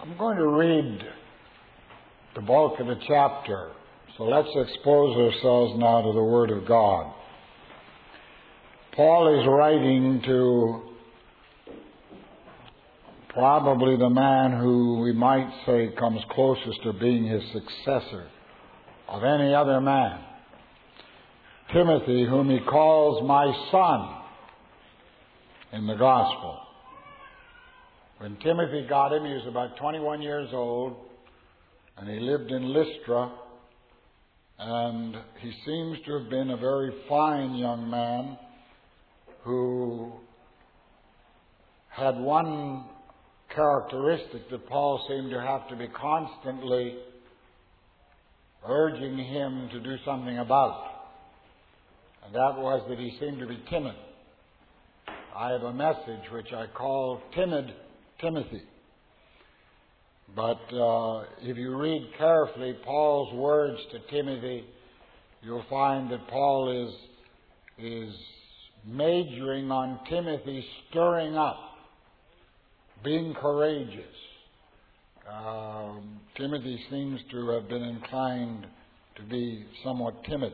I'm going to read the bulk of the chapter, so let's expose ourselves now to the Word of God. Paul is writing to probably the man who we might say comes closest to being his successor of any other man, Timothy, whom he calls my son in the gospel. When Timothy got him, he was about 21 years old, and he lived in Lystra, and he seems to have been a very fine young man who had one characteristic that Paul seemed to have to be constantly urging him to do something about. And that was that he seemed to be timid. I have a message which I call Timid Timothy. But if you read carefully Paul's words to Timothy, you'll find that Paul is majoring on Timothy stirring up, being courageous. Timothy seems to have been inclined to be somewhat timid,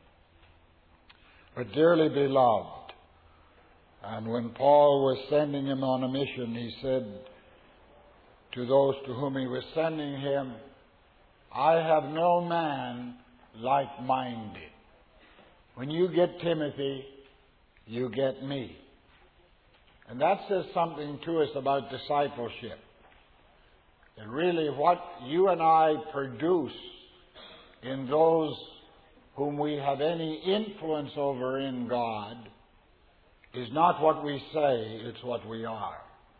but dearly beloved. And when Paul was sending him on a mission, he said to those to whom he was sending him, I have no man like-minded. When you get Timothy, you get me. And that says something to us about discipleship. That really what you and I produce in those whom we have any influence over in God is not what we say, it's what we are.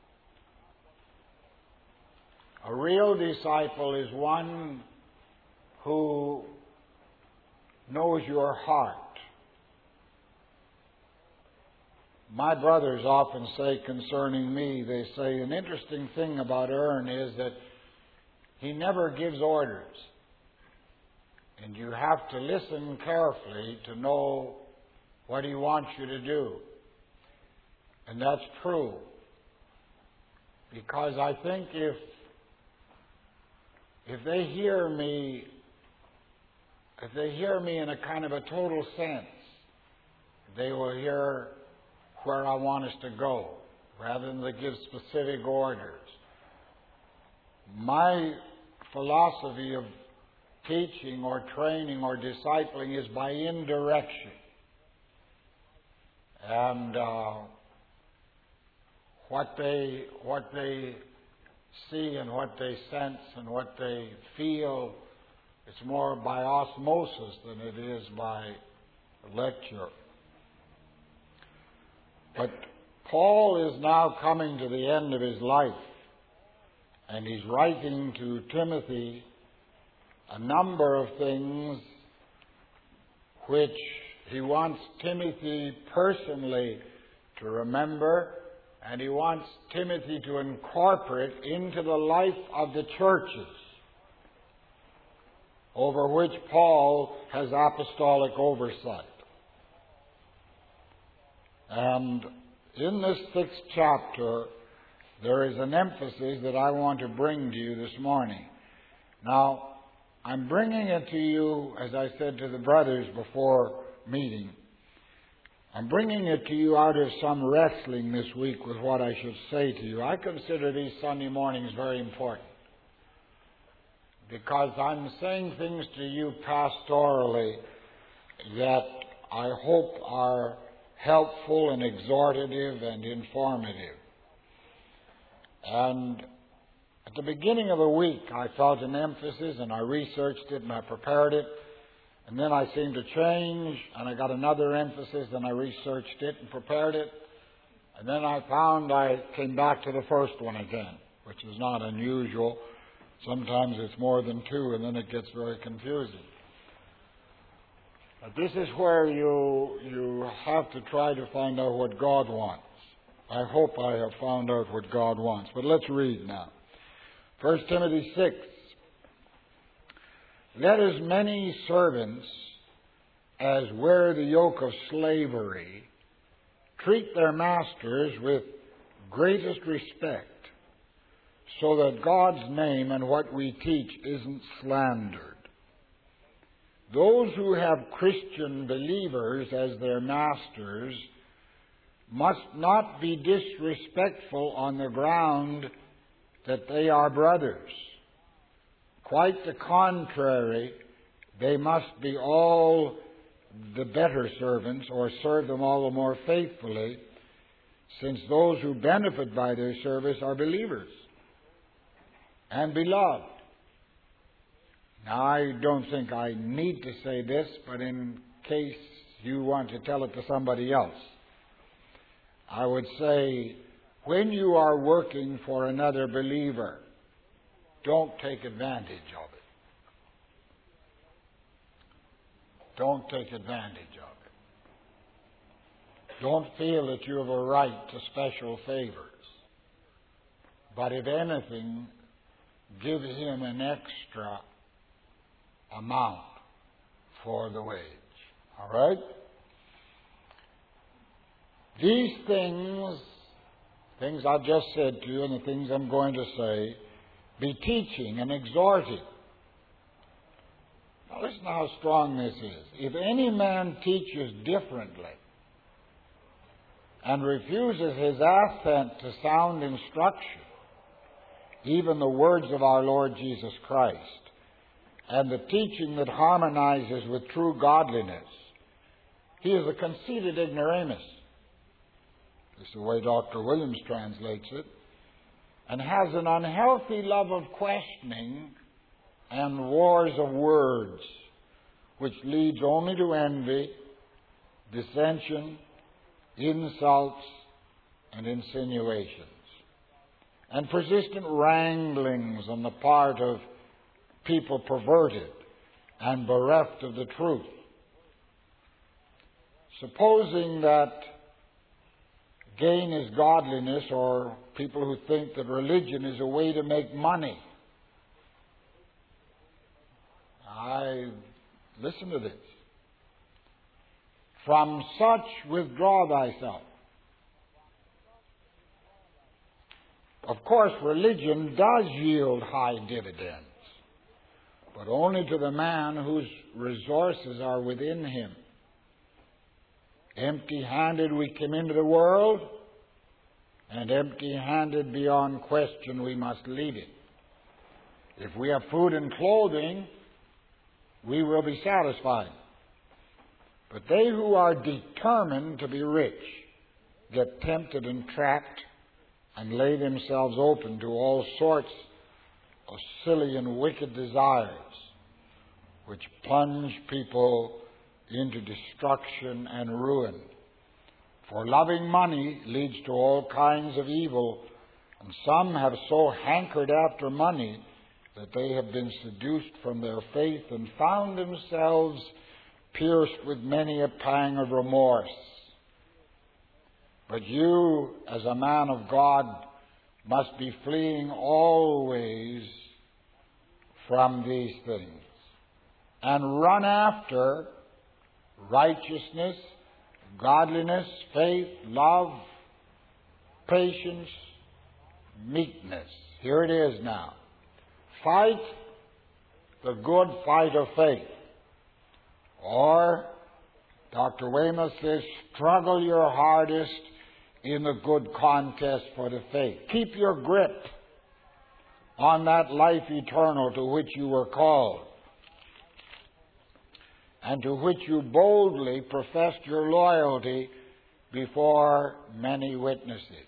A real disciple is one who knows your heart. My brothers often say concerning me, they say an interesting thing about Ern is that he never gives orders. And you have to listen carefully to know what he wants you to do. And that's true. Because I think if they hear me in a kind of a total sense, they will hear where I want us to go, rather than to give specific orders. My philosophy of teaching or training or discipling is by indirection. And what they see and what they sense and what they feel, it's more by osmosis than it is by lecture. But Paul is now coming to the end of his life, and he's writing to Timothy a number of things which he wants Timothy personally to remember, and he wants Timothy to incorporate into the life of the churches over which Paul has apostolic oversight. And in this 6th chapter, there is an emphasis that I want to bring to you this morning. Now, I'm bringing it to you, as I said to the brothers before meeting, I'm bringing it to you out of some wrestling this week with what I should say to you. I consider these Sunday mornings very important because I'm saying things to you pastorally that I hope are helpful and exhortative and informative. And at the beginning of the week, I felt an emphasis, and I researched it, and I prepared it. And then I seemed to change, and I got another emphasis, and I researched it and prepared it. And then I found I came back to the first one again, which is not unusual. Sometimes it's more than two, and then it gets very confusing. But this is where you have to try to find out what God wants. I hope I have found out what God wants. But let's read now. 1 Timothy 6. Let as many servants as wear the yoke of slavery treat their masters with greatest respect, so that God's name and what we teach isn't slandered. Those who have Christian believers as their masters must not be disrespectful on the ground that they are brothers. Quite the contrary, they must be all the better servants, or serve them all the more faithfully, since those who benefit by their service are believers and beloved. Now, I don't think I need to say this, but in case you want to tell it to somebody else, I would say, when you are working for another believer, don't take advantage of it. Don't take advantage of it. Don't feel that you have a right to special favors. But if anything, give him an extra amount for the wage. All right? These things I've just said to you and the things I'm going to say, be teaching and exhorting. Now listen how strong this is. If any man teaches differently and refuses his assent to sound instruction, even the words of our Lord Jesus Christ, and the teaching that harmonizes with true godliness, he is a conceited ignoramus. This is the way Dr. Williams translates it, and has an unhealthy love of questioning and wars of words, which leads only to envy, dissension, insults, and insinuations, and persistent wranglings on the part of people perverted and bereft of the truth. Supposing that gain is godliness, or people who think that religion is a way to make money. Listen to this. From such withdraw thyself. Of course, religion does yield high dividends, but only to the man whose resources are within him. Empty-handed we came into the world, and empty-handed beyond question we must leave it. If we have food and clothing, we will be satisfied. But they who are determined to be rich get tempted and trapped and lay themselves open to all sorts of silly and wicked desires, which plunge people into destruction and ruin. For loving money leads to all kinds of evil, and some have so hankered after money that they have been seduced from their faith and found themselves pierced with many a pang of remorse. But you, as a man of God, must be fleeing always from these things, and run after righteousness, godliness, faith, love, patience, meekness. Here it is now. Fight the good fight of faith. Or, Dr. Weymouth says, struggle your hardest in the good contest for the faith. Keep your grip on that life eternal to which you were called, and to which you boldly professed your loyalty before many witnesses.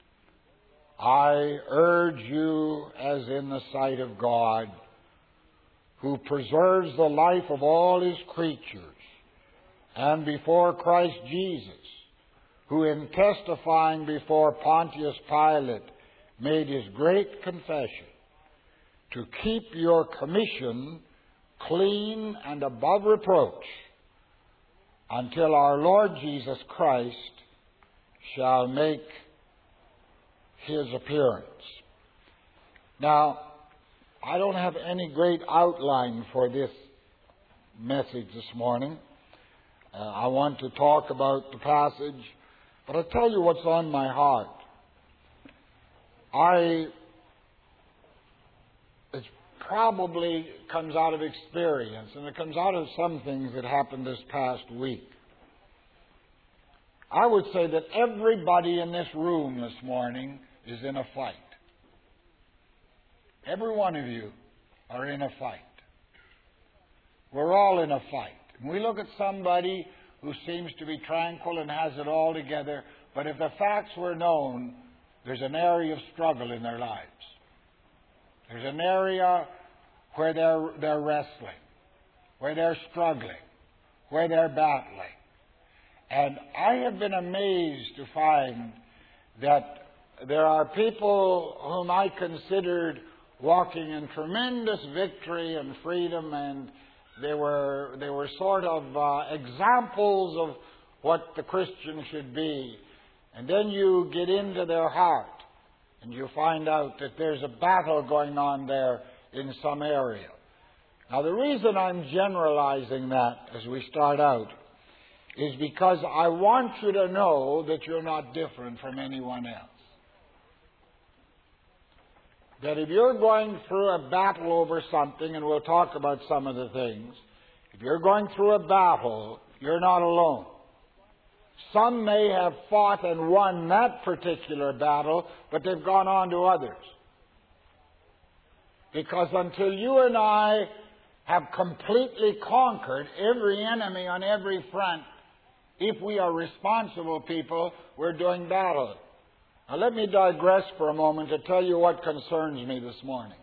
I urge you, as in the sight of God, who preserves the life of all his creatures, and before Christ Jesus, who in testifying before Pontius Pilate made his great confession, to keep your commission clean and above reproach until our Lord Jesus Christ shall make his appearance. Now, I don't have any great outline for this message this morning. I want to talk about the passage, but I'll tell you what's on my heart. I probably comes out of experience, and it comes out of some things that happened this past week. I would say that everybody in this room this morning is in a fight. Every one of you are in a fight. We're all in a fight. And we look at somebody who seems to be tranquil and has it all together, but if the facts were known, there's an area of struggle in their lives. There's an area where they're wrestling, where they're struggling, where they're battling. And I have been amazed to find that there are people whom I considered walking in tremendous victory and freedom, and they were sort of examples of what the Christian should be. And then you get into their heart, and you find out that there's a battle going on there in some area. Now, the reason I'm generalizing that as we start out is because I want you to know that you're not different from anyone else. That if you're going through a battle over something, and we'll talk about some of the things, if you're going through a battle, you're not alone. Some may have fought and won that particular battle, but they've gone on to others. Because until you and I have completely conquered every enemy on every front, if we are responsible people, we're doing battle. Now let me digress for a moment to tell you what concerns me this morning.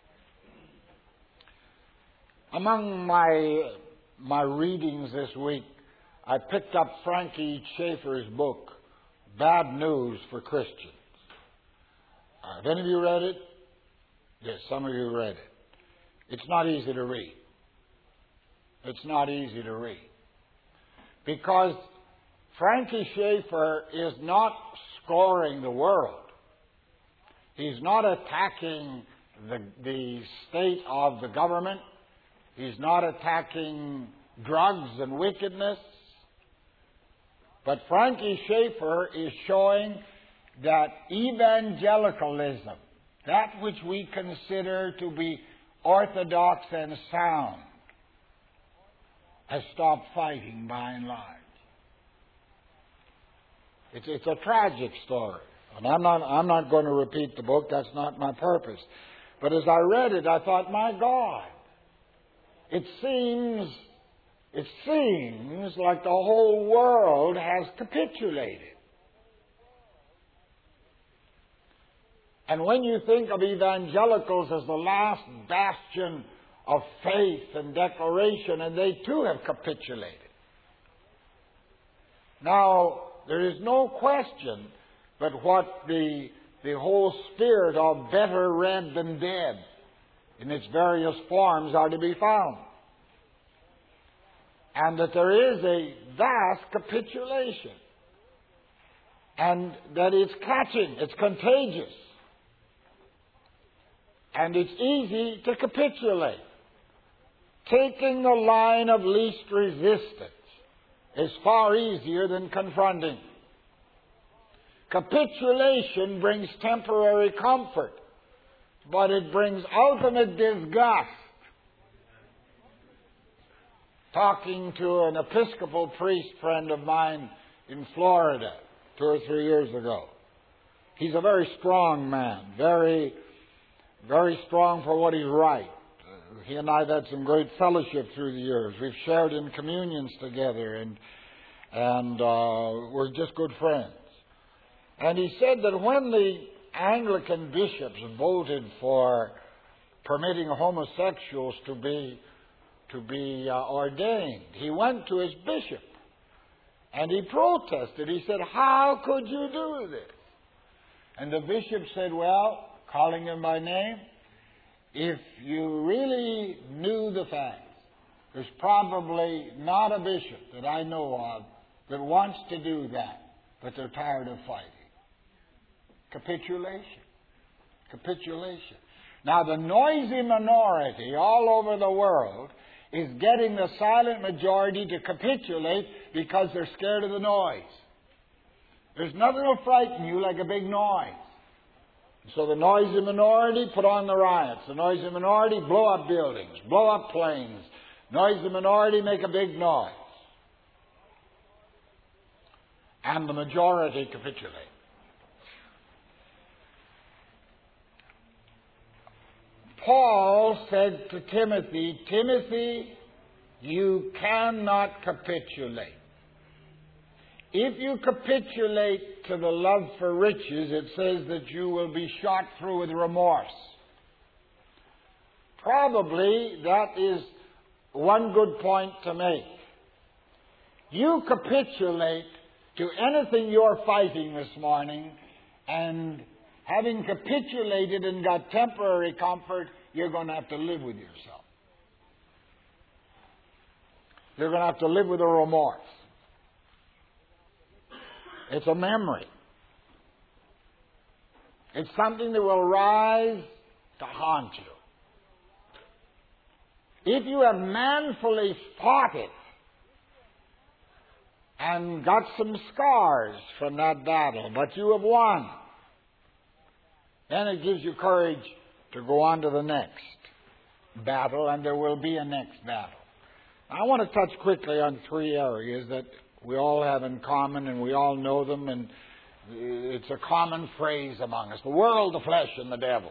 Among my readings this week, I picked up Frankie Schaeffer's book, Bad News for Christians. Have any of you read it? Yes, some of you read it. It's not easy to read. It's not easy to read. Because Frankie Schaeffer is not scoring the world. He's not attacking the state of the government. He's not attacking drugs and wickedness. But Frankie Schaeffer is showing that evangelicalism, that which we consider to be orthodox and sound, has stopped fighting by and large. It's a tragic story. And I'm not going to repeat the book. That's not my purpose. But as I read it, I thought, my God, it seems like the whole world has capitulated. And when you think of evangelicals as the last bastion of faith and declaration, and they too have capitulated. Now, there is no question but what the whole spirit of better read than dead in its various forms are to be found. And that there is a vast capitulation. And that it's catching, it's contagious. And it's easy to capitulate. Taking the line of least resistance is far easier than confronting. Capitulation brings temporary comfort, but it brings ultimate disgust. Talking to an Episcopal priest friend of mine in Florida 2 or 3 years ago. He's a very strong man, very, very strong for what he's right. He and I have had some great fellowship through the years. We've shared in communions together, and we're just good friends. And he said that when the Anglican bishops voted for permitting homosexuals to be ordained, he went to his bishop and he protested. He said, "How could you do this?" And the bishop said, "Well," calling him by name, "if you really knew the facts, there's probably not a bishop that I know of that wants to do that, but they're tired of fighting." Capitulation. Capitulation. Now, the noisy minority all over the world is getting the silent majority to capitulate because they're scared of the noise. There's nothing will frighten you like a big noise. So the noisy minority put on the riots. The noisy minority blow up buildings, blow up planes. Noisy minority make a big noise. And the majority capitulate. Paul said to Timothy, Timothy, you cannot capitulate. If you capitulate to the love for riches, it says that you will be shot through with remorse. Probably that is one good point to make. You capitulate to anything you're fighting this morning, and having capitulated and got temporary comfort, you're going to have to live with yourself. You're going to have to live with a remorse. It's a memory. It's something that will rise to haunt you. If you have manfully fought it and got some scars from that battle, but you have won, then it gives you courage to go on to the next battle, and there will be a next battle. I want to touch quickly on three areas that we all have in common, and we all know them, and it's a common phrase among us. The world, the flesh, and the devil.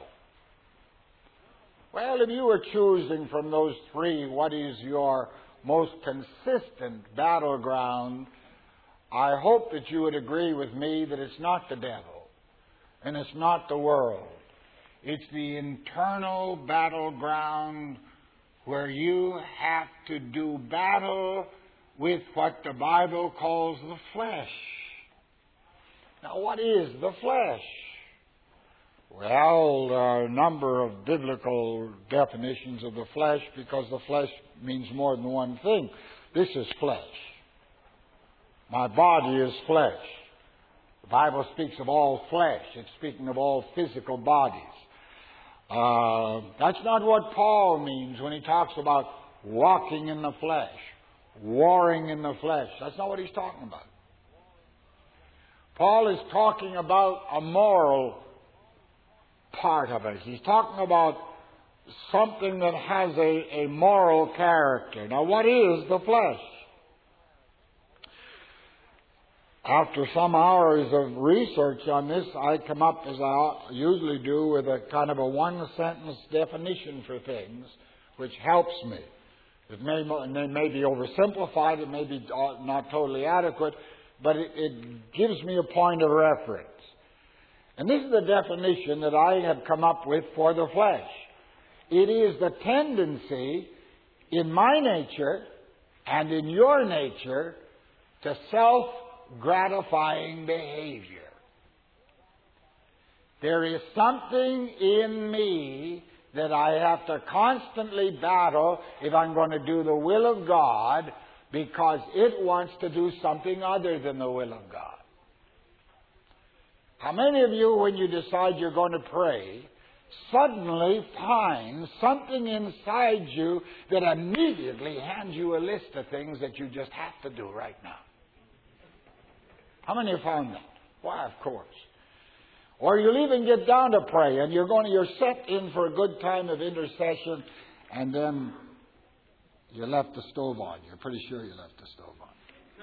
Well, if you were choosing from those three what is your most consistent battleground, I hope that you would agree with me that it's not the devil, and it's not the world. It's the internal battleground where you have to do battle with what the Bible calls the flesh. Now, what is the flesh? Well, there are a number of biblical definitions of the flesh, because the flesh means more than one thing. This is flesh. My body is flesh. The Bible speaks of all flesh. It's speaking of all physical bodies. That's not what Paul means when he talks about walking in the flesh, warring in the flesh. That's not what he's talking about. Paul is talking about a moral part of it. He's talking about something that has a moral character. Now, what is the flesh? After some hours of research on this, I come up, as I usually do, with a kind of a one-sentence definition for things, which helps me. It may be oversimplified, it may be not totally adequate, but it gives me a point of reference. And this is the definition that I have come up with for the flesh. It is the tendency in my nature and in your nature to self-gratifying behavior. There is something in me that I have to constantly battle if I'm going to do the will of God, because it wants to do something other than the will of God. How many of you, when you decide you're going to pray, suddenly find something inside you that immediately hands you a list of things that you just have to do right now? How many have found that? Why, of course. Or you'll even get down to pray, and you're set in for a good time of intercession, and then you left the stove on. You're pretty sure you left the stove on.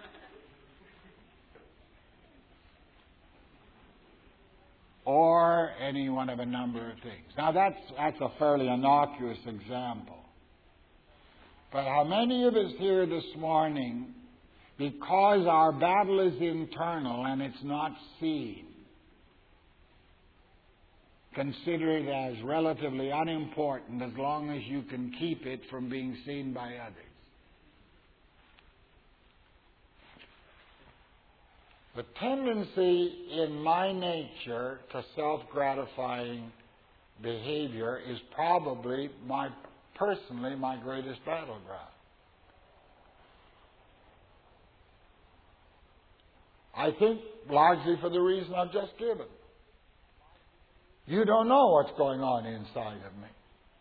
Or any one of a number of things. Now, that's a fairly innocuous example. But how many of us here this morning, because our battle is internal and it's not seen, consider it as relatively unimportant as long as you can keep it from being seen by others? The tendency in my nature to self-gratifying behavior is probably personally my greatest battleground. I think largely for the reason I've just given. You don't know what's going on inside of me.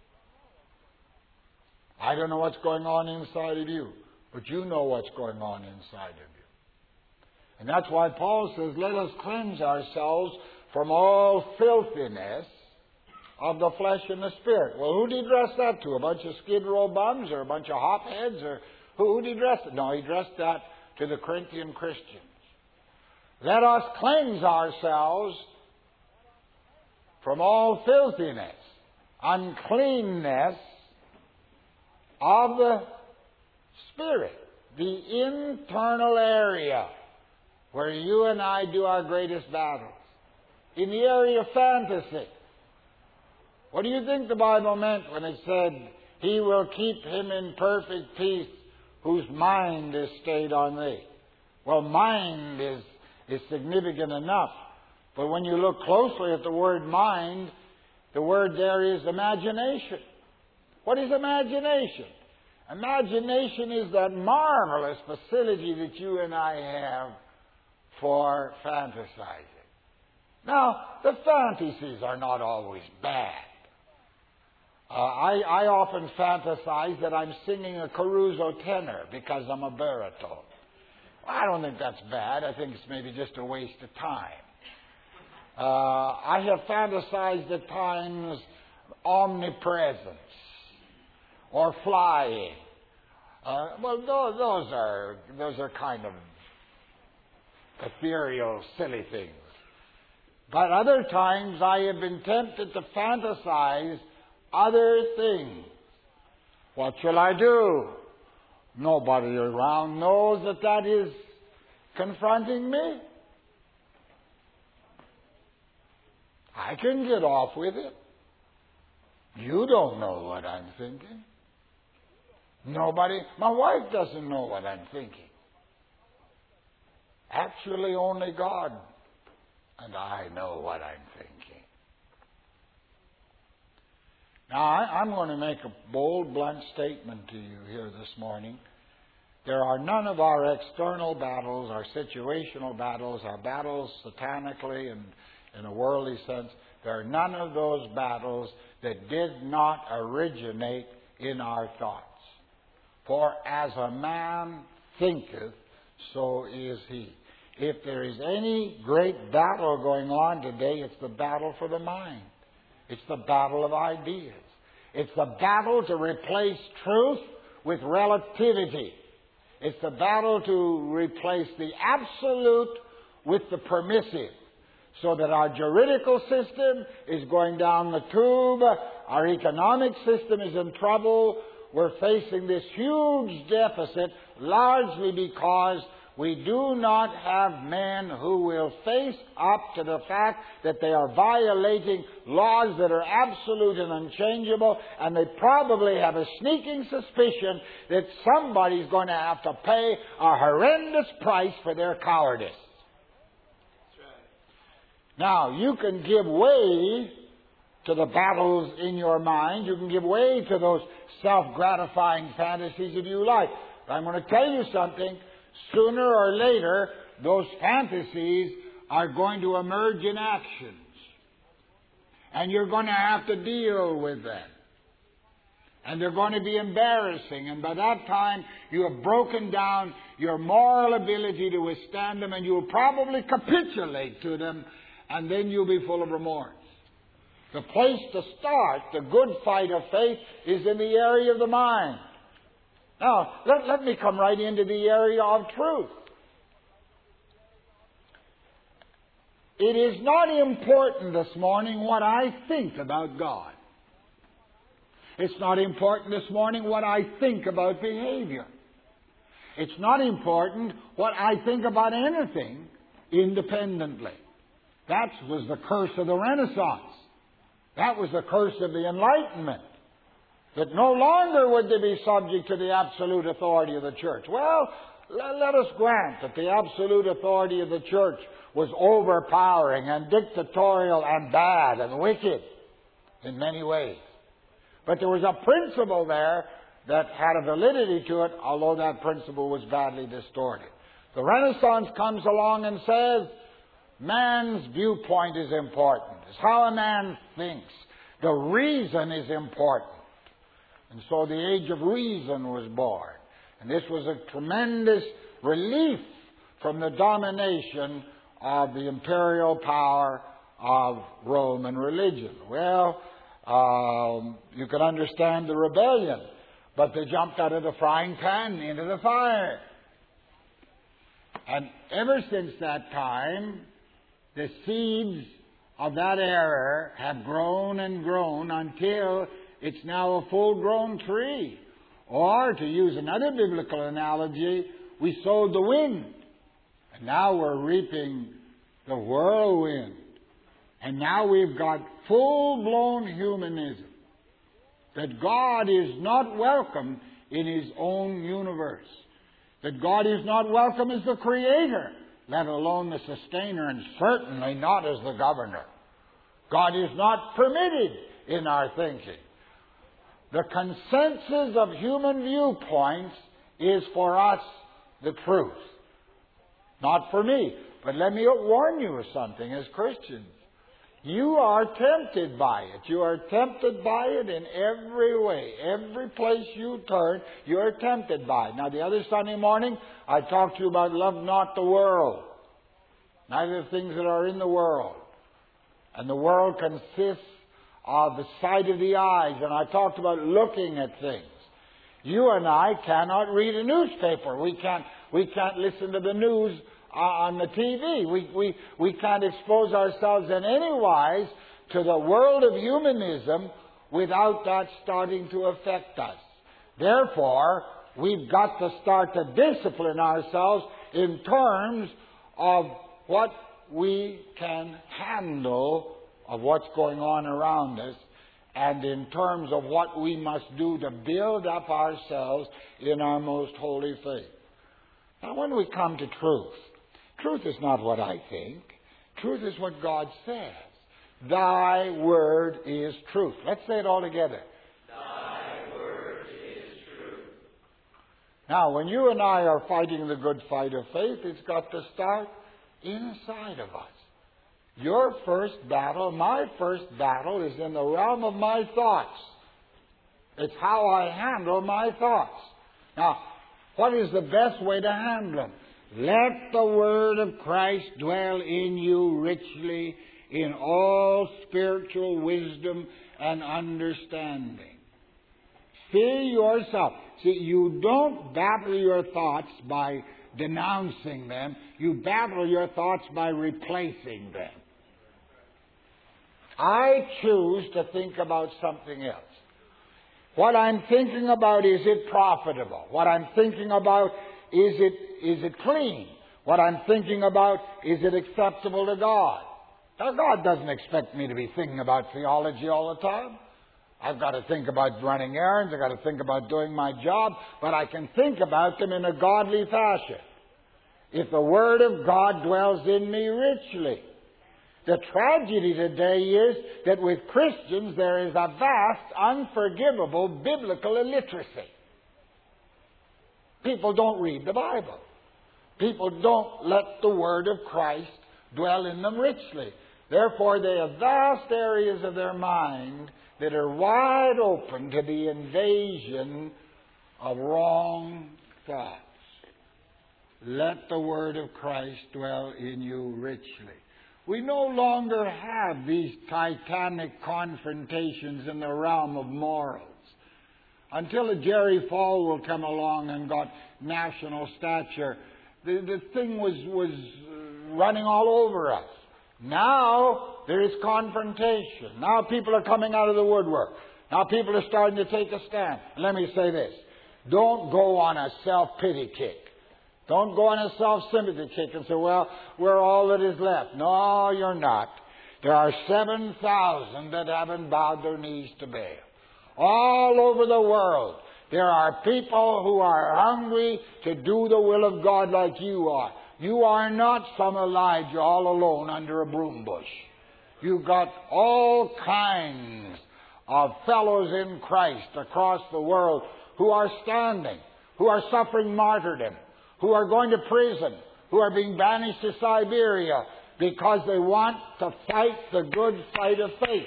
I don't know what's going on inside of you, but you know what's going on inside of you. And that's why Paul says, let us cleanse ourselves from all filthiness of the flesh and the spirit. Well, who did he address that to? A bunch of Skid Row bums or a bunch of hopheads? Or who did he address it? No, he addressed that to the Corinthian Christians. Let us cleanse ourselves from all filthiness, uncleanness of the spirit, the internal area where you and I do our greatest battles. In the area of fantasy. What do you think the Bible meant when it said, He will keep him in perfect peace whose mind is stayed on Thee? Well, mind is significant enough. But when you look closely at the word mind, the word there is imagination. What is imagination? Imagination is that marvelous facility that you and I have for fantasizing. Now, the fantasies are not always bad. I often fantasize that I'm singing a Caruso tenor because I'm a baritone. I don't think that's bad. I think it's maybe just a waste of time. I have fantasized at times omnipresence or flying. Those are kind of ethereal, silly things. But other times I have been tempted to fantasize other things. What shall I do? Nobody around knows that is confronting me. I can get off with it. You don't know what I'm thinking. Nobody, my wife doesn't know what I'm thinking. Actually, only God and I know what I'm thinking. Now, I'm going to make a bold, blunt statement to you here this morning. There are none of our external battles, our situational battles, our battles satanically and in a worldly sense, there are none of those battles that did not originate in our thoughts. For as a man thinketh, so is he. If there is any great battle going on today, it's the battle for the mind. It's the battle of ideas. It's the battle to replace truth with relativity. It's the battle to replace the absolute with the permissive. So that our juridical system is going down the tube, our economic system is in trouble. We're facing this huge deficit largely because we do not have men who will face up to the fact that they are violating laws that are absolute and unchangeable, and they probably have a sneaking suspicion that somebody's going to have to pay a horrendous price for their cowardice. Now, you can give way to the battles in your mind. You can give way to those self-gratifying fantasies if you like. But I'm going to tell you something. Sooner or later, those fantasies are going to emerge in actions. And you're going to have to deal with them. And they're going to be embarrassing. And by that time, you have broken down your moral ability to withstand them, and you will probably capitulate to them, and then you'll be full of remorse. The place to start the good fight of faith is in the area of the mind. Now, let me come right into the area of truth. It is not important this morning what I think about God. It's not important this morning what I think about behavior. It's not important what I think about anything independently. That was the curse of the Renaissance. That was the curse of the Enlightenment. That no longer would they be subject to the absolute authority of the church. Well, let us grant that the absolute authority of the church was overpowering and dictatorial and bad and wicked in many ways. But there was a principle there that had a validity to it, although that principle was badly distorted. The Renaissance comes along and says, man's viewpoint is important. It's how a man thinks. The reason is important. And so the age of reason was born. And this was a tremendous relief from the domination of the imperial power of Roman religion. Well, you can understand the rebellion, but they jumped out of the frying pan into the fire. And ever since that time, the seeds of that error have grown and grown until it's now a full-grown tree. Or, to use another biblical analogy, we sowed the wind, and now we're reaping the whirlwind. And now we've got full-blown humanism, that God is not welcome in His own universe, that God is not welcome as the creator, let alone the sustainer, and certainly not as the governor. God is not permitted in our thinking. The consensus of human viewpoints is for us the truth. Not for me. But let me warn you of something as Christians. You are tempted by it. You are tempted by it in every way. Every place you turn, you are tempted by it. Now, the other Sunday morning, I talked to you about love not the world, neither the things that are in the world. And the world consists of the sight of the eyes. And I talked about looking at things. You and I cannot read a newspaper. We can't listen to the news on the TV. We can't expose ourselves in any wise to the world of humanism without that starting to affect us. Therefore, we've got to start to discipline ourselves in terms of what we can handle of what's going on around us, and in terms of what we must do to build up ourselves in our most holy faith. Now, when we come to truth is not what I think. Truth is what God says. Thy word is truth. Let's say it all together. Thy word is truth. Now, when you and I are fighting the good fight of faith, it's got to start inside of us. Your first battle, my first battle, is in the realm of my thoughts. It's how I handle my thoughts. Now, what is the best way to handle them? Let the word of Christ dwell in you richly in all spiritual wisdom and understanding. Fill yourself. See, you don't battle your thoughts by denouncing them. You battle your thoughts by replacing them. I choose to think about something else. What I'm thinking about, is it profitable? What I'm thinking about, is it clean? What I'm thinking about, is it acceptable to God? Now, God doesn't expect me to be thinking about theology all the time. I've got to think about running errands. I've got to think about doing my job. But I can think about them in a godly fashion. If the Word of God dwells in me richly. The tragedy today is that with Christians there is a vast, unforgivable biblical illiteracy. People don't read the Bible. People don't let the Word of Christ dwell in them richly. Therefore, they have vast areas of their mind that are wide open to the invasion of wrong thoughts. Let the Word of Christ dwell in you richly. We no longer have these titanic confrontations in the realm of morals. Until a Jerry Falwell come along and got national stature, the thing was running all over us. Now there is confrontation. Now people are coming out of the woodwork. Now people are starting to take a stand. Let me say this. Don't go on a self-pity kick. Don't go on a self-sympathy kick and say, well, we're all that is left. No, you're not. There are 7,000 that haven't bowed their knees to Baal. All over the world, there are people who are hungry to do the will of God like you are. You are not some Elijah all alone under a broom bush. You've got all kinds of fellows in Christ across the world who are standing, who are suffering martyrdom, who are going to prison, who are being banished to Siberia because they want to fight the good fight of faith.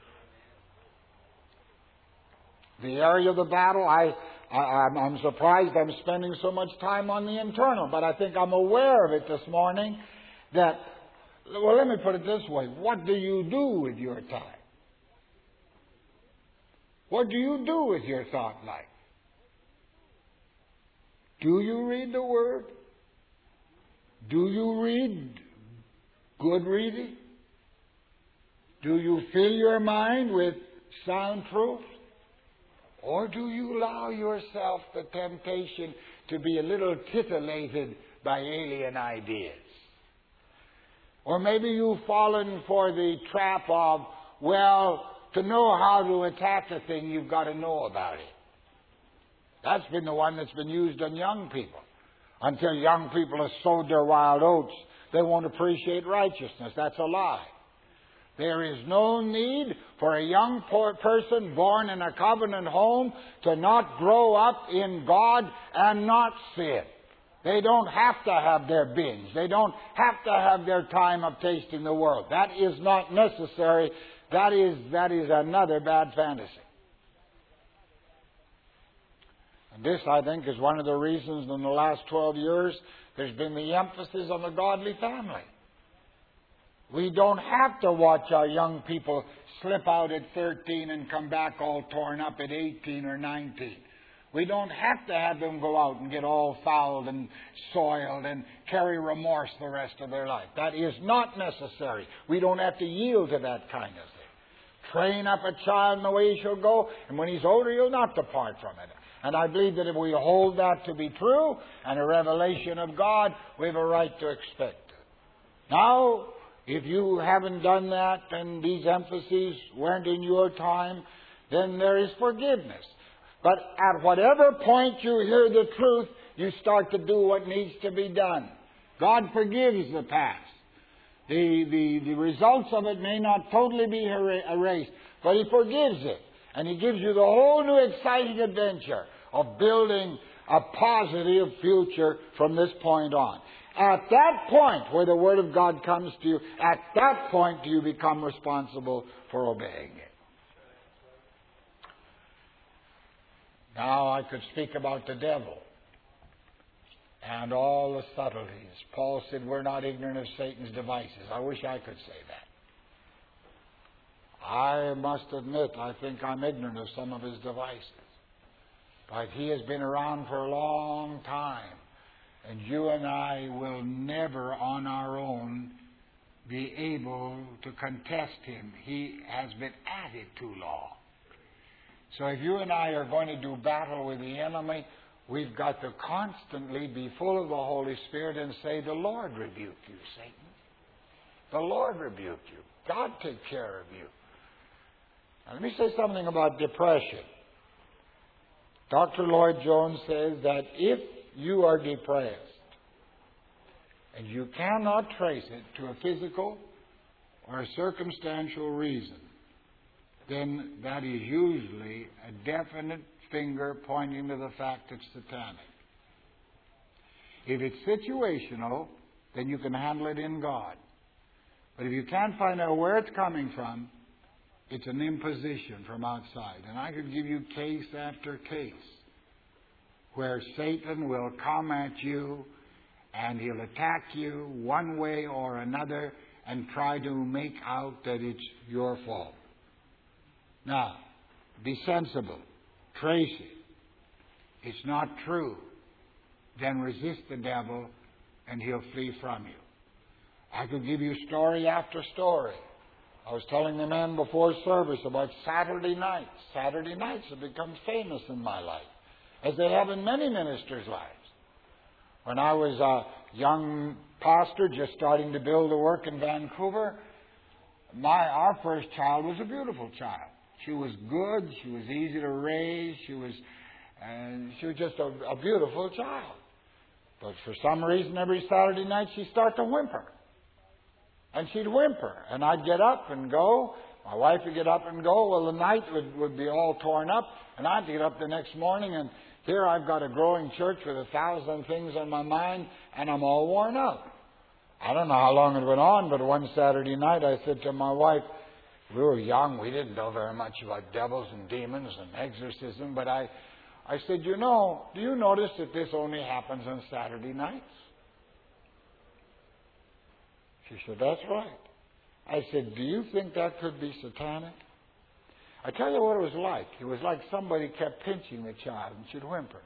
The area of the battle, I'm surprised I'm spending so much time on the internal, but I think I'm aware of it this morning, that Well, let me put it this way. What do you do with your time? What do you do with your thought life? Do you read the Word? Do you read good reading? Do you fill your mind with sound truth? Or do you allow yourself the temptation to be a little titillated by alien ideas? Or maybe you've fallen for the trap of, well, to know how to attack a thing, you've got to know about it. That's been the one that's been used on young people. Until young people have sowed their wild oats, they won't appreciate righteousness. That's a lie. There is no need for a young person born in a covenant home to not grow up in God and not sin. They don't have to have their binge. They don't have to have their time of tasting the world. That is not necessary. That is another bad fantasy. And this, I think, is one of the reasons in the last 12 years there's been the emphasis on the godly family. We don't have to watch our young people slip out at 13 and come back all torn up at 18 or 19. We don't have to have them go out and get all fouled and soiled and carry remorse the rest of their life. That is not necessary. We don't have to yield to that kind of thing. Train up a child in the way he shall go, and when he's older, he'll not depart from it. And I believe that if we hold that to be true and a revelation of God, we have a right to expect it. Now, if you haven't done that and these emphases weren't in your time, then there is forgiveness. But at whatever point you hear the truth, you start to do what needs to be done. God forgives the past. The results of it may not totally be erased, but He forgives it. And He gives you the whole new exciting adventure of building a positive future from this point on. At that point where the Word of God comes to you, at that point do you become responsible for obeying it. Now I could speak about the devil and all the subtleties. Paul said we're not ignorant of Satan's devices. I wish I could say that. I must admit, I think I'm ignorant of some of his devices. But he has been around for a long time. And you and I will never on our own be able to contest him. He has been at it too long. So if you and I are going to do battle with the enemy, we've got to constantly be full of the Holy Spirit and say, the Lord rebuke you, Satan. The Lord rebuke you. God take care of you. Now, let me say something about depression. Dr. Lloyd Jones says that if you are depressed and you cannot trace it to a physical or a circumstantial reason, then that is usually a definite finger pointing to the fact it's satanic. If it's situational, then you can handle it in God. But if you can't find out where it's coming from, it's an imposition from outside. And I could give you case after case where Satan will come at you and he'll attack you one way or another and try to make out that it's your fault. Now, be sensible. Trace it. It's not true. Then resist the devil and he'll flee from you. I could give you story after story. I was telling the men before service about Saturday nights. Saturday nights have become famous in my life, as they have in many ministers' lives. When I was a young pastor just starting to build the work in Vancouver, our first child was a beautiful child. She was good. She was easy to raise. She was just a beautiful child. But for some reason, every Saturday night she'd start to whimper. And she'd whimper. And I'd get up and go. My wife would get up and go. Well, the night would be all torn up. And I'd get up the next morning. And here I've got a growing church with 1,000 things on my mind. And I'm all worn out. I don't know how long it went on. But one Saturday night I said to my wife, we were young. We didn't know very much about devils and demons and exorcism. But I said, do you notice that this only happens on Saturday nights? She said, that's right. I said, do you think that could be satanic? I tell you what it was like. It was like somebody kept pinching the child and she'd whimper.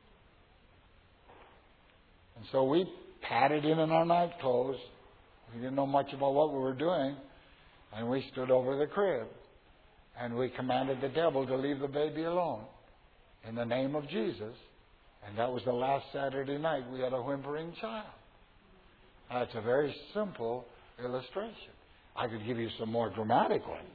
And so we padded in our night clothes. We didn't know much about what we were doing. And we stood over the crib. And we commanded the devil to leave the baby alone in the name of Jesus. And that was the last Saturday night we had a whimpering child. That's a very simple illustration. I could give you some more dramatic ones.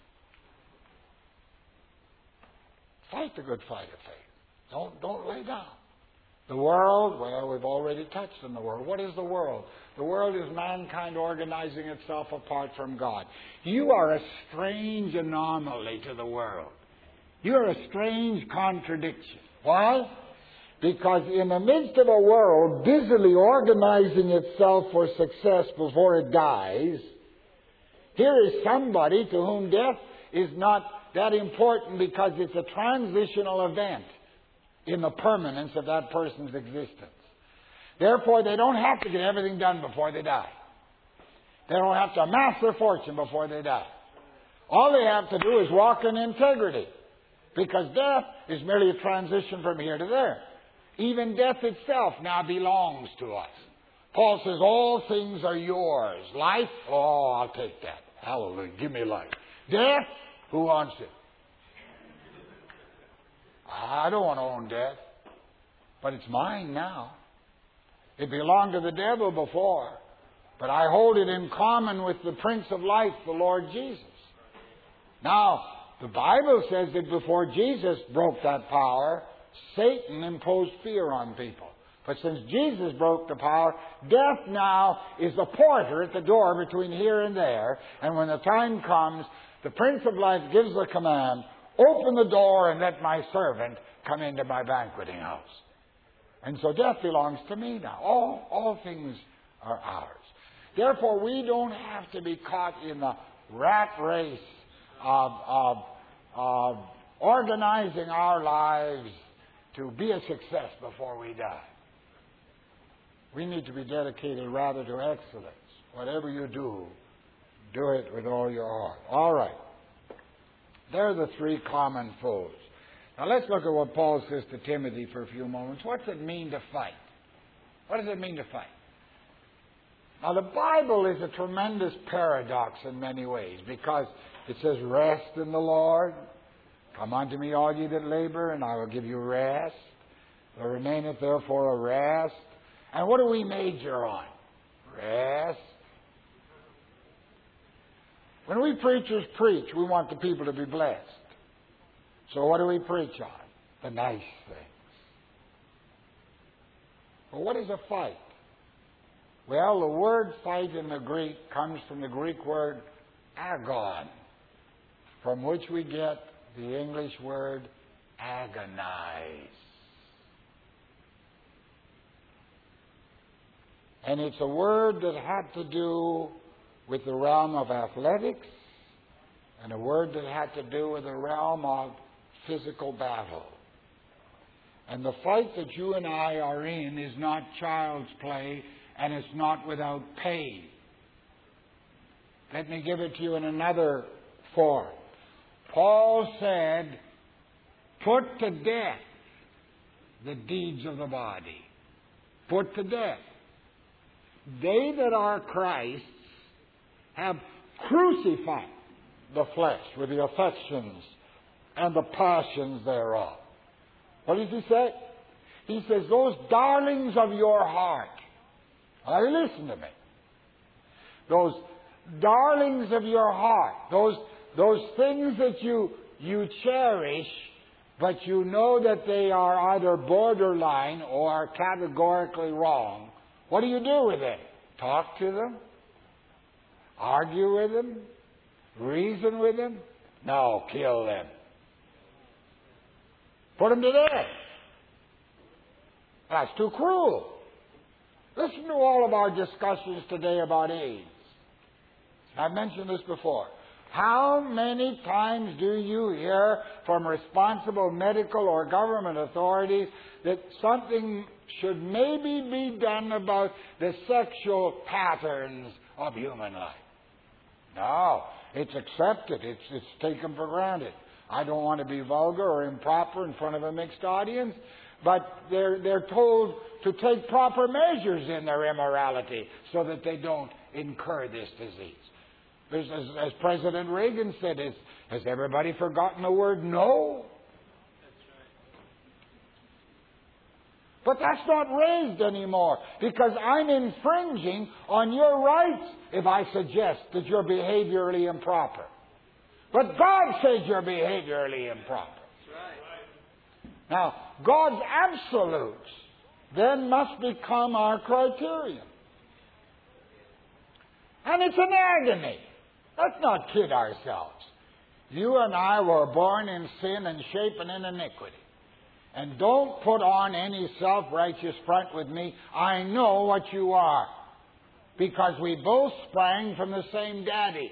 Fight the good fight of faith. Don't lay down. The world, well, we've already touched on the world. What is the world? The world is mankind organizing itself apart from God. You are a strange anomaly to the world. You are a strange contradiction. Why? Because in the midst of a world busily organizing itself for success before it dies, here is somebody to whom death is not that important because it's a transitional event in the permanence of that person's existence. Therefore, they don't have to get everything done before they die. They don't have to amass their fortune before they die. All they have to do is walk in integrity, because death is merely a transition from here to there. Even death itself now belongs to us. Paul says, all things are yours. Life? Oh, I'll take that. Hallelujah. Give me life. Death? Who wants it? I don't want to own death. But it's mine now. It belonged to the devil before. But I hold it in common with the Prince of Life, the Lord Jesus. Now, the Bible says that before Jesus broke that power, Satan imposed fear on people. But since Jesus broke the power, death now is the porter at the door between here and there. And when the time comes, the Prince of Life gives the command, open the door and let my servant come into my banqueting house. And so death belongs to me now. All things are ours. Therefore, we don't have to be caught in the rat race of organizing our lives to be a success before we die. We need to be dedicated rather to excellence. Whatever you do, do it with all your heart. All right. There are the three common foes. Now let's look at what Paul says to Timothy for a few moments. What's it mean to fight? What does it mean to fight? Now the Bible is a tremendous paradox in many ways, because it says, rest in the Lord. Come unto me, all ye that labor, and I will give you rest. There remaineth therefore a rest. And what do we major on? Rest. When we preachers preach, we want the people to be blessed. So what do we preach on? The nice things. Well, what is a fight? Well, the word fight in the Greek comes from the Greek word agon, from which we get the English word agonize. And it's a word that had to do with the realm of athletics, and a word that had to do with the realm of physical battle. And the fight that you and I are in is not child's play, and it's not without pain. Let me give it to you in another form. Paul said, put to death the deeds of the body. Put to death. They that are Christ's have crucified the flesh with the affections and the passions thereof. What does he say? He says, those darlings of your heart. Now you listen to me. Those darlings of your heart, those things that you cherish, but you know that they are either borderline or categorically wrong. What do you do with them? Talk to them? Argue with them? Reason with them? No, kill them. Put them to death. That's too cruel. Listen to all of our discussions today about AIDS. I've mentioned this before. How many times do you hear from responsible medical or government authorities that something should maybe be done about the sexual patterns of human life. No, it's accepted. It's taken for granted. I don't want to be vulgar or improper in front of a mixed audience, but they're told to take proper measures in their immorality so that they don't incur this disease. As President Reagan said, has everybody forgotten the word no? But that's not raised anymore because I'm infringing on your rights if I suggest that you're behaviorally improper. But God says you're behaviorally improper. Now, God's absolutes then must become our criterion. And it's an agony. Let's not kid ourselves. You and I were born in sin and shapen in iniquity. And don't put on any self-righteous front with me. I know what you are. Because we both sprang from the same daddy.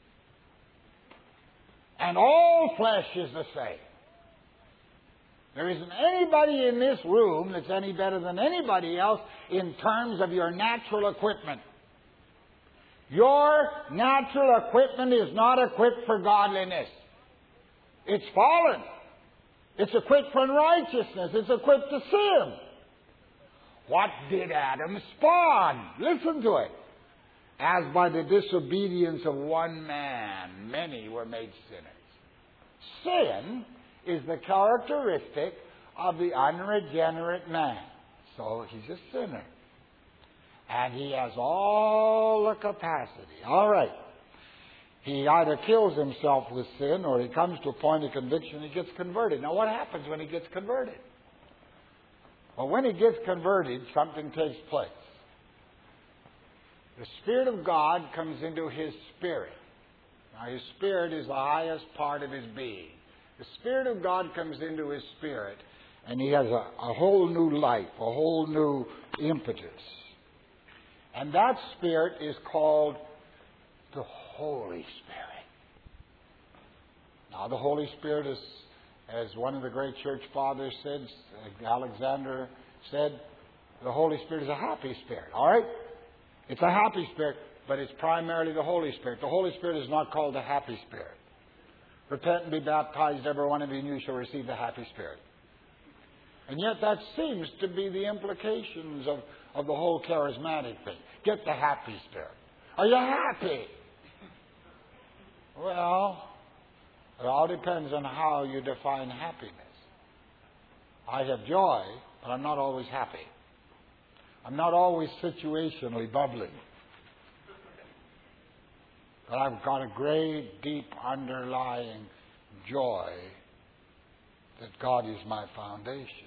And all flesh is the same. There isn't anybody in this room that's any better than anybody else in terms of your natural equipment. Your natural equipment is not equipped for godliness. It's fallen. It's equipped for unrighteousness. It's equipped to sin. What did Adam spawn? Listen to it. As by the disobedience of one man, many were made sinners. Sin is the characteristic of the unregenerate man. So he's a sinner. And he has all the capacity. All right. He either kills himself with sin or he comes to a point of conviction, he gets converted. Now what happens when he gets converted? Well, when he gets converted, something takes place. The Spirit of God comes into his spirit. Now his spirit is the highest part of his being. The Spirit of God comes into his spirit and he has a whole new life, a whole new impetus. And that Spirit is called the Holy Spirit. Now the Holy Spirit is, as one of the great church fathers said, Alexander said, the Holy Spirit is a happy spirit. All right? It's a happy spirit, but it's primarily the Holy Spirit. The Holy Spirit is not called the happy spirit. Repent and be baptized, every one of you, and you shall receive the happy spirit. And yet that seems to be the implications of the whole charismatic thing. Get the happy spirit. Are you happy? Well, it all depends on how you define happiness. I have joy, but I'm not always happy. I'm not always situationally bubbling. But I've got a great, deep, underlying joy that God is my foundation.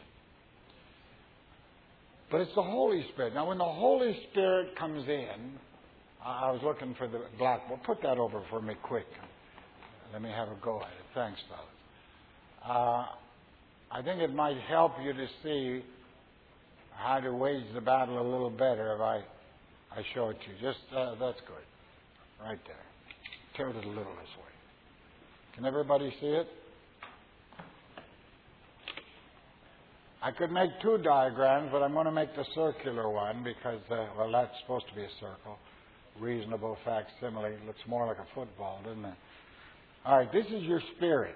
But it's the Holy Spirit. Now, when the Holy Spirit comes in, I was looking for the blackboard. Put that over for me quick. Let me have a go at it. Thanks, fellas. I think it might help you to see how to wage the battle a little better if I show it to you. Just, that's good. Right there. Tilt it a little this way. Can everybody see it? I could make two diagrams, but I'm going to make the circular one because, that's supposed to be a circle. Reasonable facsimile. Looks more like a football, doesn't it? All right, this is your spirit.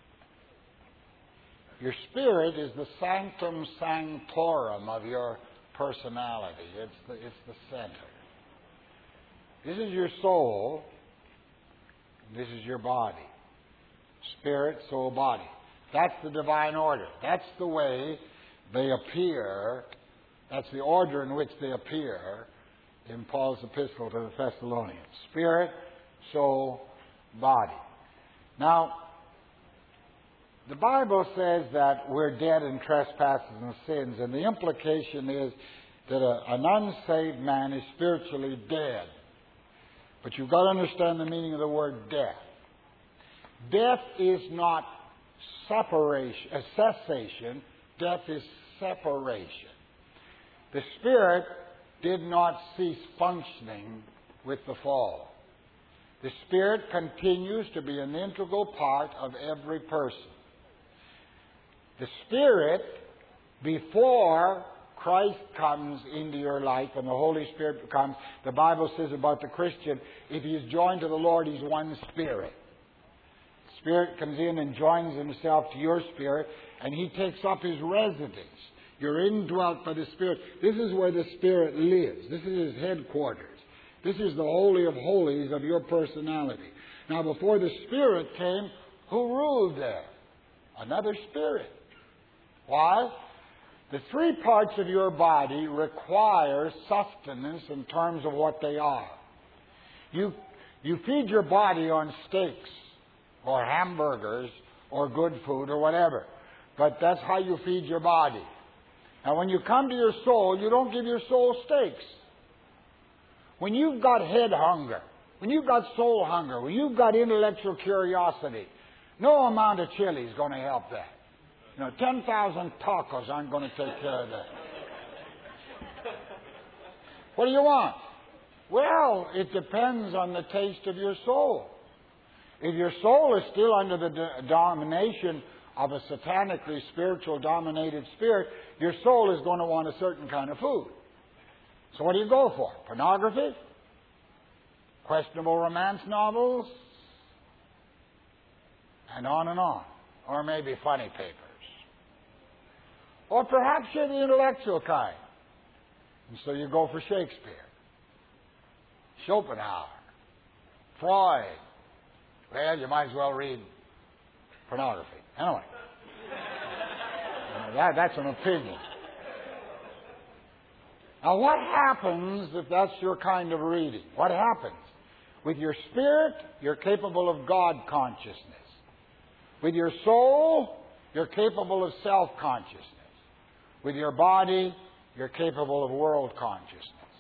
Your spirit is the sanctum sanctorum of your personality. It's the center. This is your soul. This is your body. Spirit, soul, body. That's the divine order. That's the way they appear. That's the order in which they appear in Paul's epistle to the Thessalonians. Spirit, soul, body. Now, the Bible says that we're dead in trespasses and sins, and the implication is that an unsaved man is spiritually dead. But you've got to understand the meaning of the word death. Death is not separation, cessation. Death is separation. The Spirit did not cease functioning with the fall. The Spirit continues to be an integral part of every person. The Spirit, before Christ comes into your life and the Holy Spirit comes, the Bible says about the Christian, if he is joined to the Lord, he's one spirit. Spirit comes in and joins himself to your spirit, and he takes up his residence. You're indwelt by the Spirit. This is where the Spirit lives. This is his headquarters. This is the Holy of Holies of your personality. Now, before the Spirit came, who ruled there? Another spirit. Why? The three parts of your body require sustenance in terms of what they are. You feed your body on steaks or hamburgers or good food or whatever. But that's how you feed your body. Now, when you come to your soul, you don't give your soul steaks. When you've got head hunger, when you've got soul hunger, when you've got intellectual curiosity, no amount of chili is going to help that. 10,000 tacos aren't going to take care of that. What do you want? Well, it depends on the taste of your soul. If your soul is still under the domination of a satanically spiritual dominated spirit, your soul is going to want a certain kind of food. So what do you go for? Pornography? Questionable romance novels? And on and on. Or maybe funny papers. Or perhaps you're the intellectual kind. And so you go for Shakespeare, Schopenhauer, Freud. Well, you might as well read pornography. Anyway. That's an opinion. Now, what happens if that's your kind of reading? What happens? With your spirit, you're capable of God consciousness. With your soul, you're capable of self-consciousness. With your body, you're capable of world consciousness.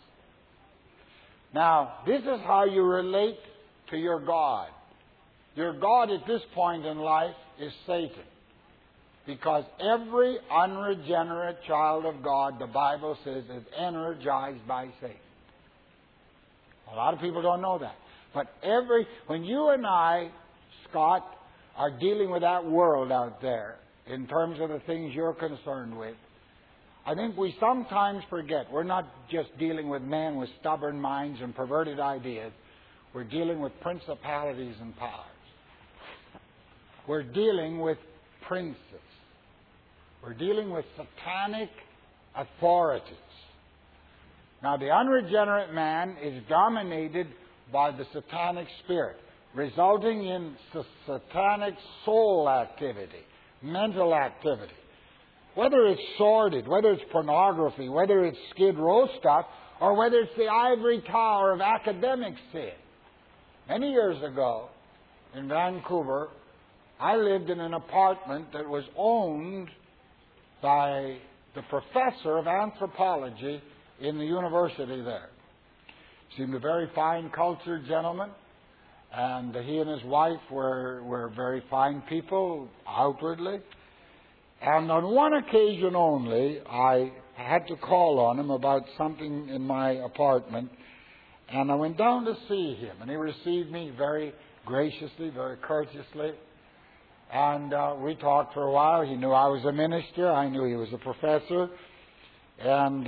Now, this is how you relate to your God. Your God at this point in life is Satan. Because every unregenerate child of God, the Bible says, is energized by Satan. A lot of people don't know that. But when you and I, Scott, are dealing with that world out there, in terms of the things you're concerned with, I think we sometimes forget we're not just dealing with men with stubborn minds and perverted ideas. We're dealing with principalities and powers. We're dealing with princes. We're dealing with satanic authorities. Now, the unregenerate man is dominated by the satanic spirit, resulting in satanic soul activity, mental activity. Whether it's sordid, whether it's pornography, whether it's Skid Row stuff, or whether it's the ivory tower of academic sin. Many years ago, in Vancouver, I lived in an apartment that was owned by the professor of anthropology in the university there. Seemed a very fine, cultured gentleman, and he and his wife were very fine people outwardly. And on one occasion only, I had to call on him about something in my apartment, and I went down to see him, and he received me very graciously, very courteously, and we talked for a while. He knew I was a minister. I knew he was a professor, and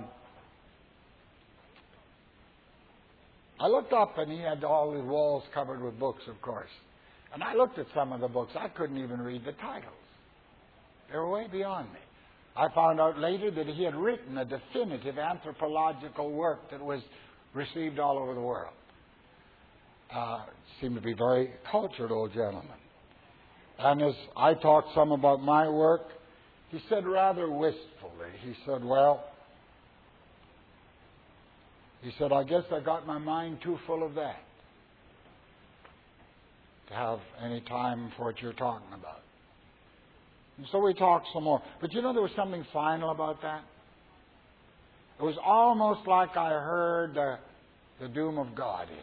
I looked up, and he had all his walls covered with books, of course. And I looked at some of the books. I couldn't even read the titles. They were way beyond me. I found out later that he had written a definitive anthropological work that was received all over the world. Seemed to be a very cultured old gentleman. And as I talked some about my work, he said rather wistfully, he said, I guess I got my mind too full of that to have any time for what you're talking about. And so we talked some more. But there was something final about that. It was almost like I heard the doom of God in.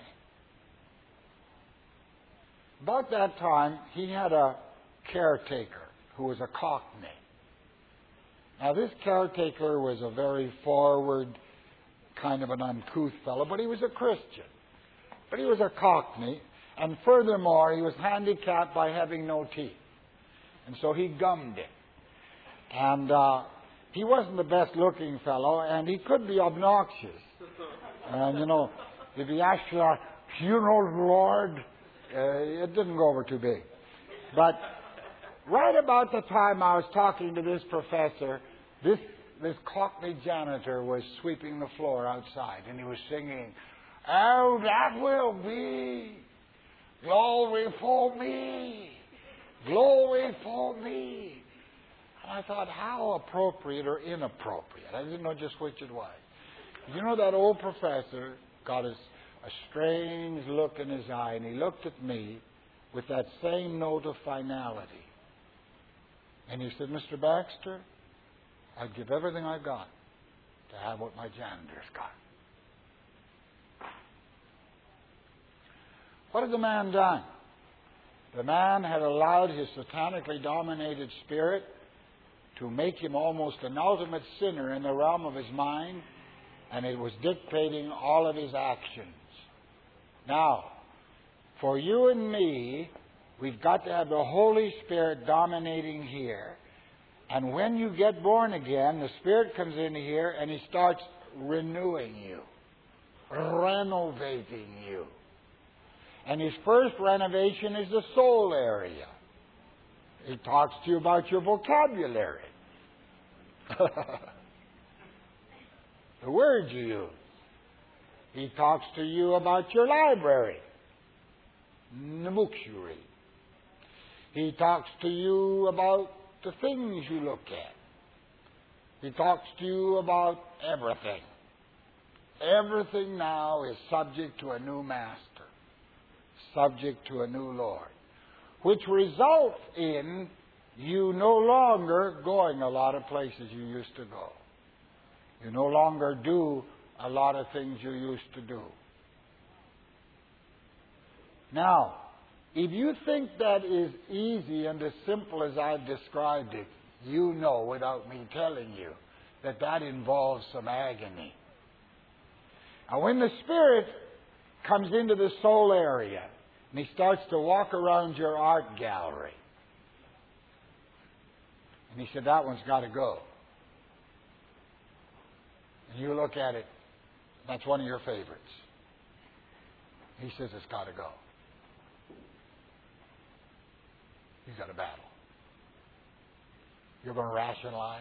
About that time, he had a caretaker who was a Cockney. Now, this caretaker was a very forward, kind of an uncouth fellow, but he was a Christian. But he was a Cockney, and furthermore, he was handicapped by having no teeth. And so he gummed it. And he wasn't the best-looking fellow, and he could be obnoxious. And, if he asked for, Lord, it didn't go over too big. But right about the time I was talking to this professor, this Cockney janitor was sweeping the floor outside, and he was singing, "Oh, that will be glory for me, glory for me." And I thought, how appropriate or inappropriate. I didn't know just which it was. That old professor got a strange look in his eye, and he looked at me with that same note of finality. And he said, "Mr. Baxter, I'd give everything I got to have what my janitor's got." What had the man done? The man had allowed his satanically dominated spirit to make him almost an ultimate sinner in the realm of his mind, and it was dictating all of his actions. Now, for you and me, we've got to have the Holy Spirit dominating here. And when you get born again, the Spirit comes in here and He starts renewing you, renovating you. And His first renovation is the soul area. He talks to you about your vocabulary. The words you use. He talks to you about your library. The books you read. He talks to you about the things you look at. He talks to you about everything. Everything now is subject to a new master, subject to a new Lord, which results in you no longer going a lot of places you used to go. You no longer do a lot of things you used to do. Now, if you think that is easy and as simple as I've described it, you know without me telling you that involves some agony. Now, when the Spirit comes into the soul area and He starts to walk around your art gallery, and He said, "That one's got to go." And you look at it, that's one of your favorites. He says it's got to go. He's got a battle. You're going to rationalize.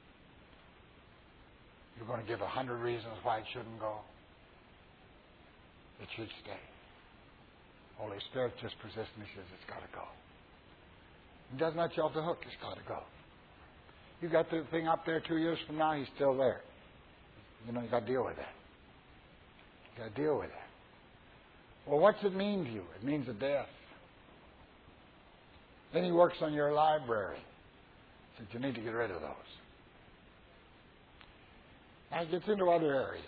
You're going to give 100 reasons why it shouldn't go. It should stay. Holy Spirit just persists and He says it's got to go. He doesn't let you off the hook. It's got to go. You got the thing up there 2 years from now, He's still there. You got to deal with that. You got to deal with that. Well, what's it mean to you? It means a death. Then He works on your library. He said, you need to get rid of those. Now He gets into other areas,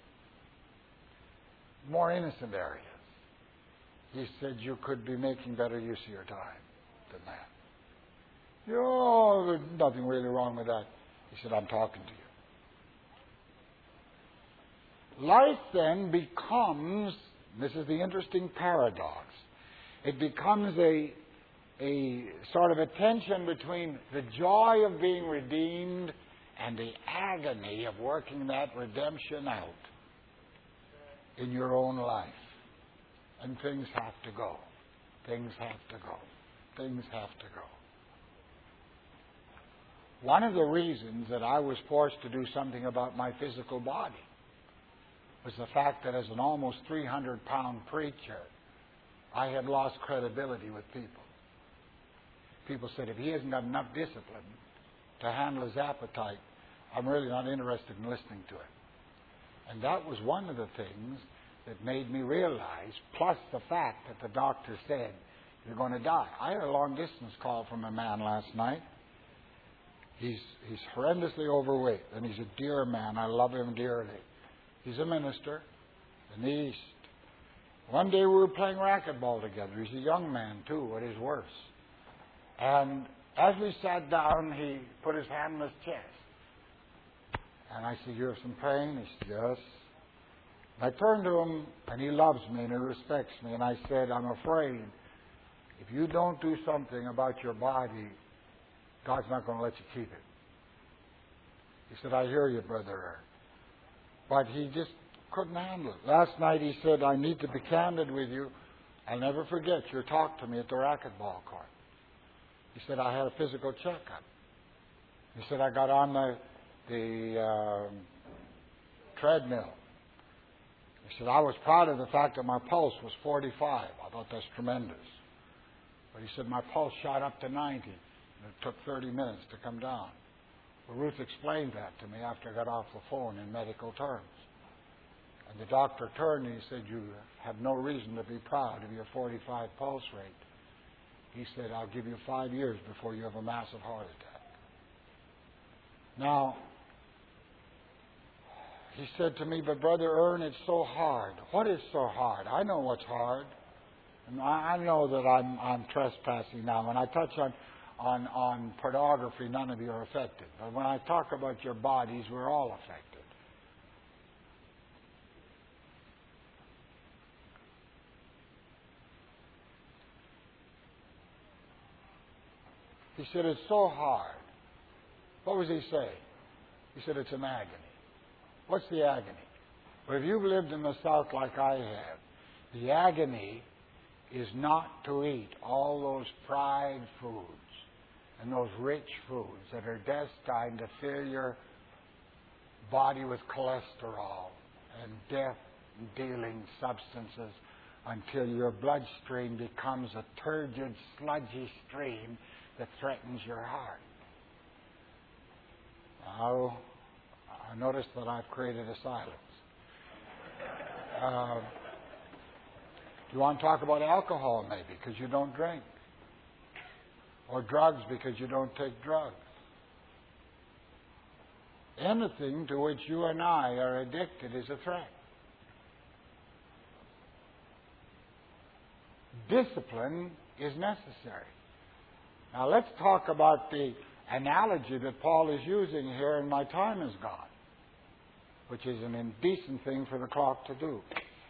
more innocent areas. He said you could be making better use of your time than that. There's nothing really wrong with that. He said, I'm talking to you. Life then becomes, this is the interesting paradox, it becomes a sort of a tension between the joy of being redeemed and the agony of working that redemption out in your own life. And things have to go. Things have to go. Things have to go. One of the reasons that I was forced to do something about my physical body was the fact that as an almost 300-pound preacher, I had lost credibility with people. People said, if he hasn't got enough discipline to handle his appetite, I'm really not interested in listening to it. And that was one of the things that made me realize, plus the fact that the doctor said, you're going to die. I had a long-distance call from a man last night. He's horrendously overweight, and he's a dear man. I love him dearly. He's a minister in the East. One day we were playing racquetball together. He's a young man, too, at his worst. And as we sat down, he put his hand on his chest. And I said, you have some pain? He said, yes. And I turned to him, and he loves me and he respects me. And I said, I'm afraid if you don't do something about your body, God's not going to let you keep it. He said, I hear you, Brother Ern. But he just couldn't handle it. Last night he said, I need to be candid with you. I'll never forget your talk to me at the racquetball court. He said, I had a physical checkup. He said, I got on the treadmill. He said, I was proud of the fact that my pulse was 45. I thought that's tremendous. But he said, my pulse shot up to 90. And it took 30 minutes to come down. Well, Ruth explained that to me after I got off the phone in medical terms. And the doctor turned and he said, you have no reason to be proud of your 45 pulse rate. He said, I'll give you 5 years before you have a massive heart attack. Now, he said to me, but Brother Ern, it's so hard. What is so hard? I know what's hard. And I know that I'm trespassing now. When I touch on pornography, none of you are affected. But when I talk about your bodies, we're all affected. He said, it's so hard. What was he saying? He said, it's an agony. What's the agony? Well, if you've lived in the South like I have, the agony is not to eat all those fried foods and those rich foods that are destined to fill your body with cholesterol and death-dealing substances until your bloodstream becomes a turgid, sludgy stream that threatens your heart. Now, I noticed that I've created a silence. Do you want to talk about alcohol maybe because you don't drink? Or drugs because you don't take drugs? Anything to which you and I are addicted is a threat. Discipline is necessary. Now let's talk about the analogy that Paul is using here, and my time is gone, which is an indecent thing for the clock to do.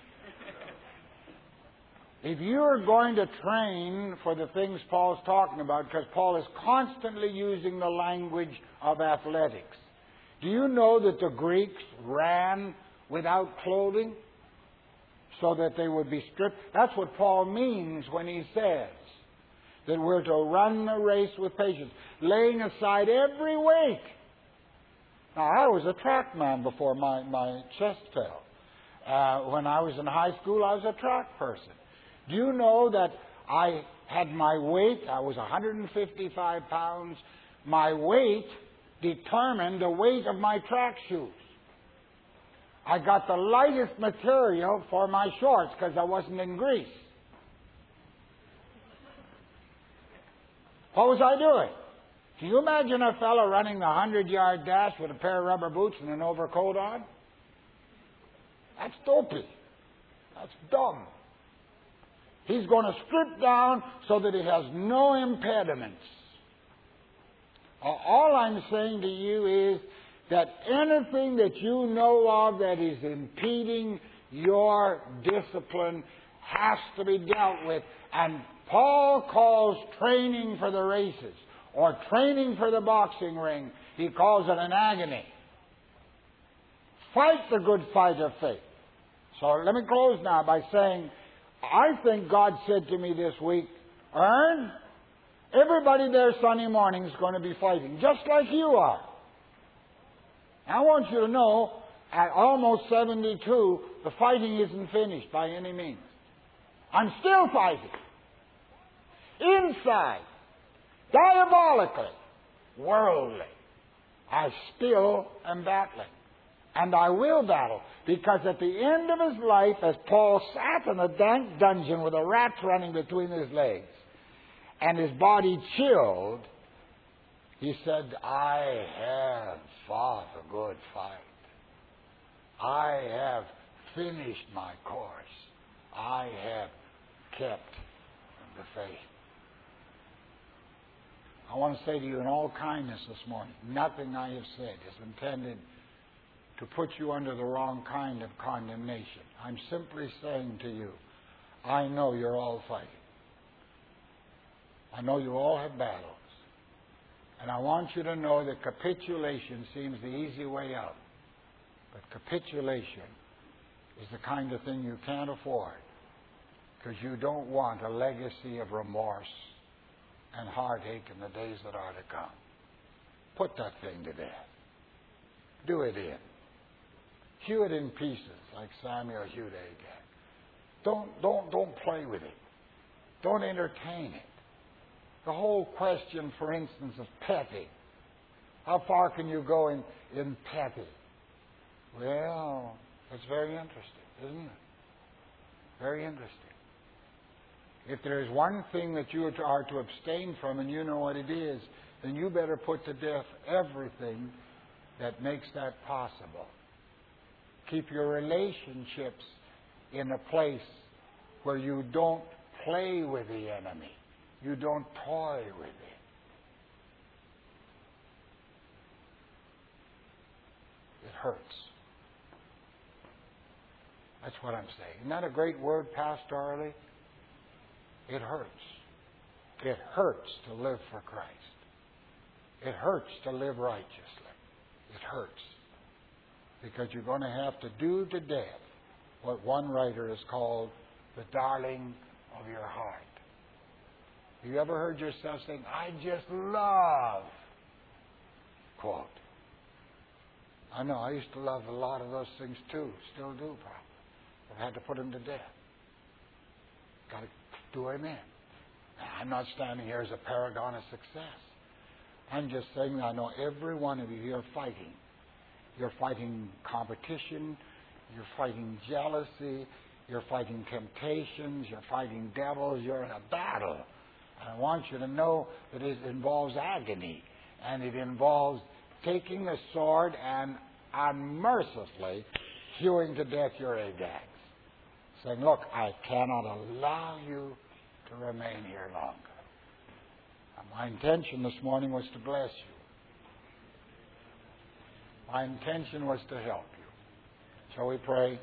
If you're going to train for the things Paul's talking about, because Paul is constantly using the language of athletics. Do you know that the Greeks ran without clothing so that they would be stripped? That's what Paul means when he says that we're to run the race with patience, laying aside every weight. Now, I was a track man before my chest fell. When I was in high school, I was a track person. Do you know that I had my weight? I was 155 pounds. My weight determined the weight of my track shoes. I got the lightest material for my shorts because I wasn't in grease. What was I doing? Can you imagine a fellow running the 100-yard dash with a pair of rubber boots and an overcoat on? That's dopey. That's dumb. He's going to strip down so that he has no impediments. All I'm saying to you is that anything that you know of that is impeding your discipline has to be dealt with. And Paul calls training for the races or training for the boxing ring, he calls it an agony. Fight the good fight of faith. So let me close now by saying, I think God said to me this week, Ern, everybody there Sunday morning is going to be fighting, just like you are. I want you to know, at almost 72, the fighting isn't finished by any means. I'm still fighting. Inside, diabolically, worldly, I still am battling. And I will battle, because at the end of his life, as Paul sat in a dank dungeon with a rat running between his legs, and his body chilled, he said, I have fought a good fight. I have finished my course. I have kept the faith. I want to say to you in all kindness this morning, nothing I have said is intended to put you under the wrong kind of condemnation. I'm simply saying to you, I know you're all fighting. I know you all have battles. And I want you to know that capitulation seems the easy way out. But capitulation is the kind of thing you can't afford, because you don't want a legacy of remorse and heartache in the days that are to come. Put that thing to death. Do it in. Hew it in pieces like Samuel hewed Agag. Don't play with it. Don't entertain it. The whole question, for instance, of petty. How far can you go in petty? Well, that's very interesting, isn't it? Very interesting. If there is one thing that you are to abstain from, and you know what it is, then you better put to death everything that makes that possible. Keep your relationships in a place where you don't play with the enemy. You don't toy with it. It hurts. That's what I'm saying. Isn't that a great word pastorally? It hurts. It hurts to live for Christ. It hurts to live righteously. It hurts. Because you're going to have to do to death what one writer has called the darling of your heart. Have you ever heard yourself saying, I just love, quote. I know, I used to love a lot of those things too. Still do, probably. I've had to put them to death. Got to do them in. I'm not standing here as a paragon of success. I'm just saying that I know every one of you here fighting. You're fighting competition. You're fighting jealousy. You're fighting temptations. You're fighting devils. You're in a battle. And I want you to know that it involves agony. And it involves taking the sword and unmercifully hewing to death your Agags. Saying, look, I cannot allow you to remain here longer. And my intention this morning was to bless you. My intention was to help you. Shall we pray?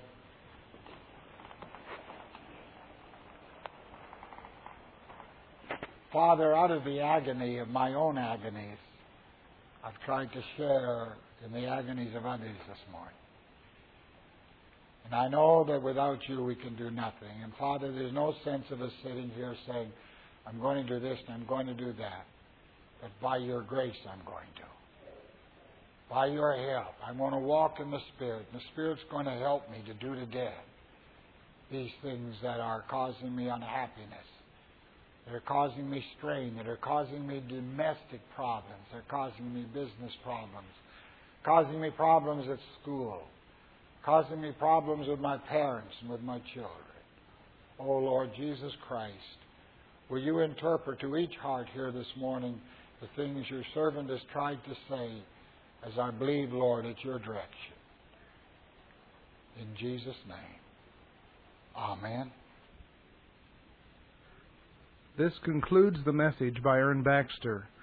Father, out of the agony of my own agonies, I've tried to share in the agonies of others this morning. And I know that without you we can do nothing. And Father, there's no sense of us sitting here saying, I'm going to do this and I'm going to do that. But by your grace I'm going to. By your help, I'm going to walk in the Spirit. And the Spirit's going to help me to do to death these things that are causing me unhappiness, that are causing me strain, that are causing me domestic problems, that are causing me business problems, causing me problems at school, causing me problems with my parents and with my children. Oh, Lord Jesus Christ, will you interpret to each heart here this morning the things your servant has tried to say, as I believe, Lord, at your direction. In Jesus' name. Amen. This concludes the message by Ern Baxter.